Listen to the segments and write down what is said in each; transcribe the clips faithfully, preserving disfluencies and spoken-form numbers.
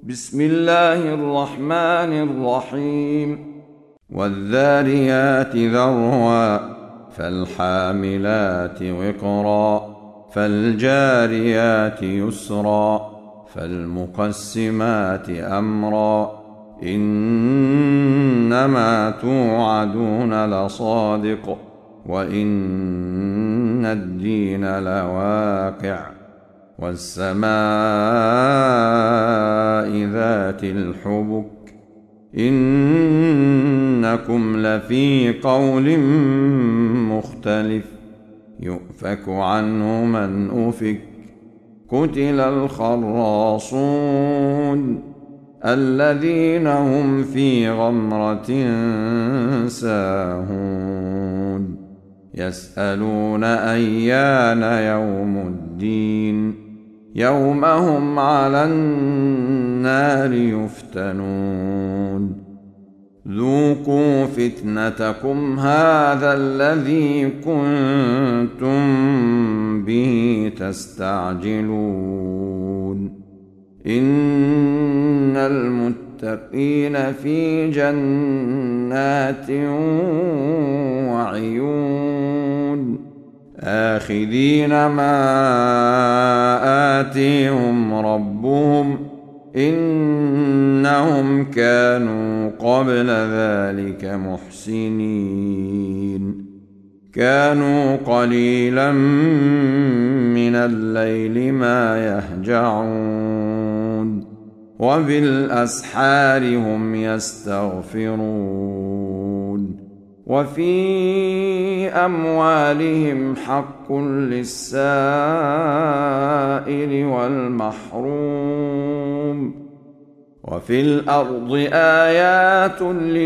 بسم الله الرحمن الرحيم والذاريات ذروا فالحاملات وقرا فالجاريات يسرا فالمقسمات أمرا إنما توعدون لصادق وإن الدين لواقع والسماء ذات الحبك إنكم لفي قول مختلف يؤفك عنه من أفك قتل الخراصون الذين هم في غمرة ساهون يسألون أيان يوم الدين يوم هم على النار يفتنون ذوقوا فتنتكم هذا الذي كنتم به تستعجلون إن المتقين في جنات وعيون آخذين ما آتيهم ربهم إنهم كانوا قبل ذلك محسنين كانوا قليلا من الليل ما يهجعون وبالأسحار هم يستغفرون وفي أموالهم حق للسائل والمحروم وفي الأرض آيات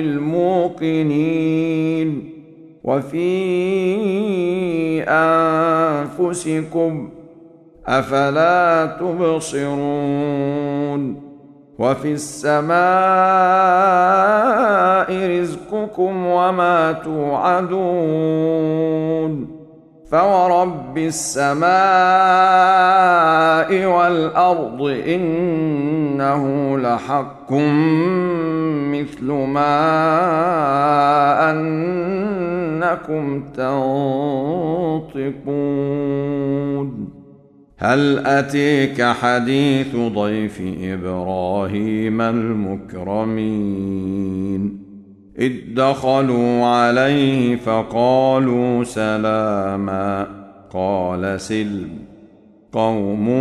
للموقنين وفي أنفسكم أفلا تبصرون وفي السماء رزقكم وما توعدون فورب السماء والأرض إنه لحق مثل ما أنكم تنطقون هل أتيك حديث ضيف إبراهيم المكرمين إذ دخلوا عليه فقالوا سلاما قال سلم قوم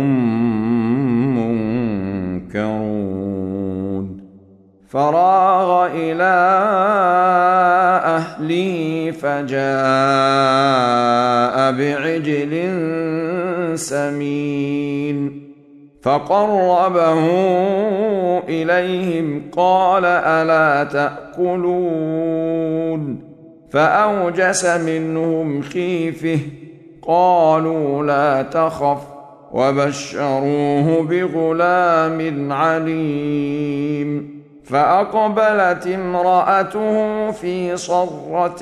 منكرون فراغ إلى أهله فجاء بعجل سمين فقربه إليهم قال ألا تأكلون فأوجس منهم خيفة قالوا لا تخف وبشروه بغلام عليم فأقبلت امرأته في صرة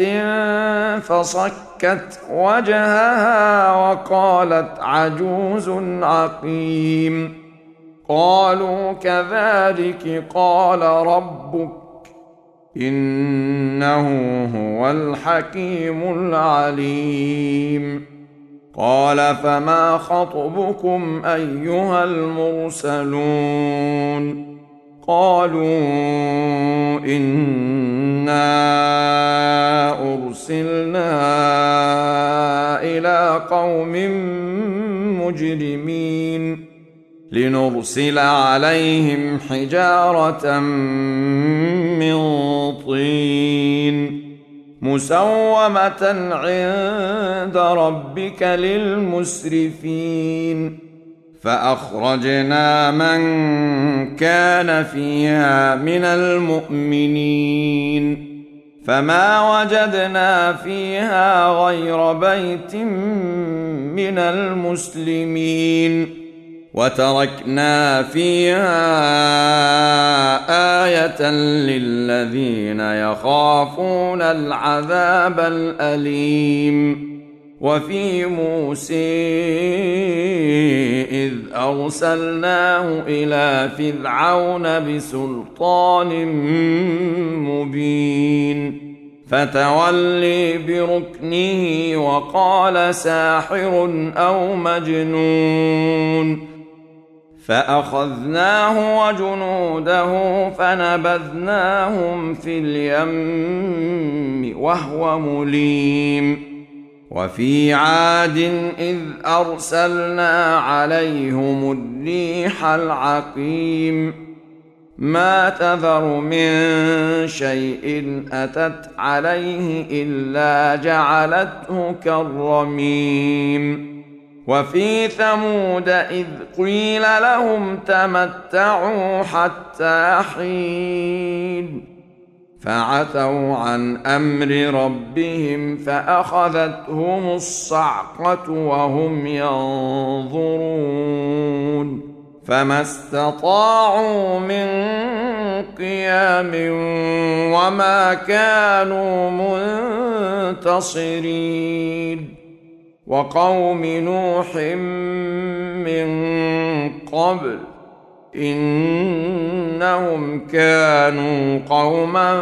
فصكت وجهها وقالت عجوز عقيم قالوا كذلك قال ربك إنه هو الحكيم العليم قال فما خطبكم أيها المرسلون قالوا إنا أرسلنا إلى قوم مجرمين لنرسل عليهم حجارة من طين مسومة عند ربك للمسرفين فأخرجنا من كان فيها من المؤمنين فما وجدنا فيها غير بيت من المسلمين وتركنا فيها آية للذين يخافون العذاب الأليم وفي موسى إذ أرسلناه إلى فرعون بسلطان مبين فتولي بركنه وقال ساحر أو مجنون فأخذناه وجنوده فنبذناهم في اليم وهو مليم وفي عاد إذ أرسلنا عليهم الريح العقيم ما تذر من شيء أتت عليه إلا جعلته كالرميم وفي ثمود إذ قيل لهم تمتعوا حتى حين فعتوا عن أمر ربهم فأخذتهم الصعقة وهم ينظرون فما استطاعوا من قيام وما كانوا منتصرين وقوم نوح من قبل إنهم كانوا قوما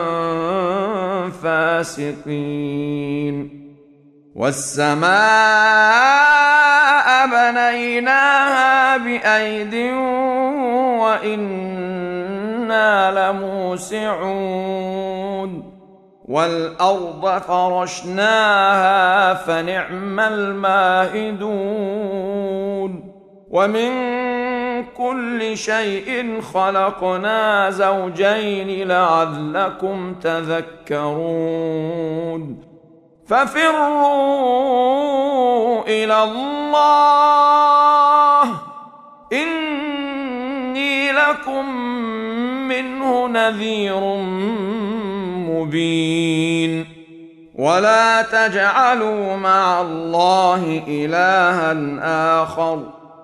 فاسقين والسماء بنيناها بأيد وإنا لموسعون والأرض فرشناها فنعم الماهدون ومن كل شيء خلقنا زوجين لعلكم تذكرون ففروا إلى الله إني لكم منه نذير مبين ولا تجعلوا مع الله إلها آخر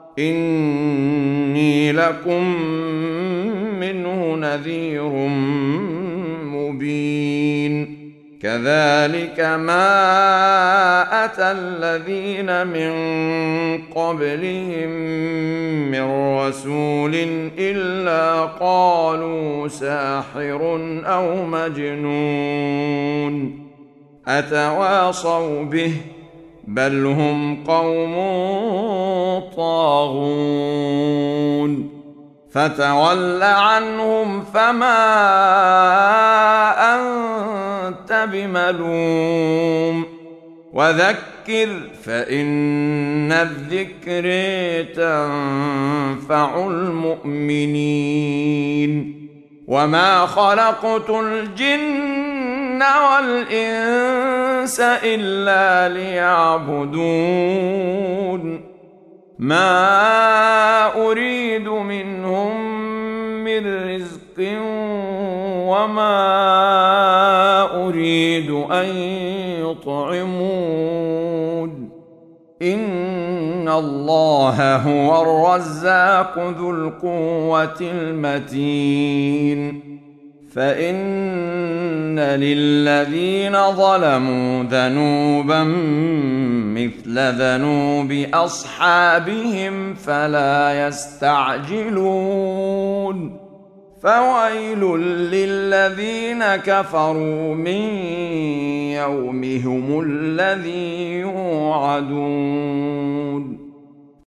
إني لكم منه نذير مبين كذلك ما أتى الذين من قبلهم من رسول إلا قالوا ساحر أو مجنون أتواصوا به بل هم قوم طاغون فتول عنهم فما أنت بملوم وذكر فإن الذكر تنفع المؤمنين وما خلقت الجن والإنس إلا ليعبدون ما أريد منهم من رزق وما أريد أن يطعمون إن الله هو الرزاق ذو القوة المتين فإن للذين ظلموا ذنوبا مثل ذنوب أصحابهم فلا يستعجلون فويل للذين كفروا من يومهم الذي يوعدون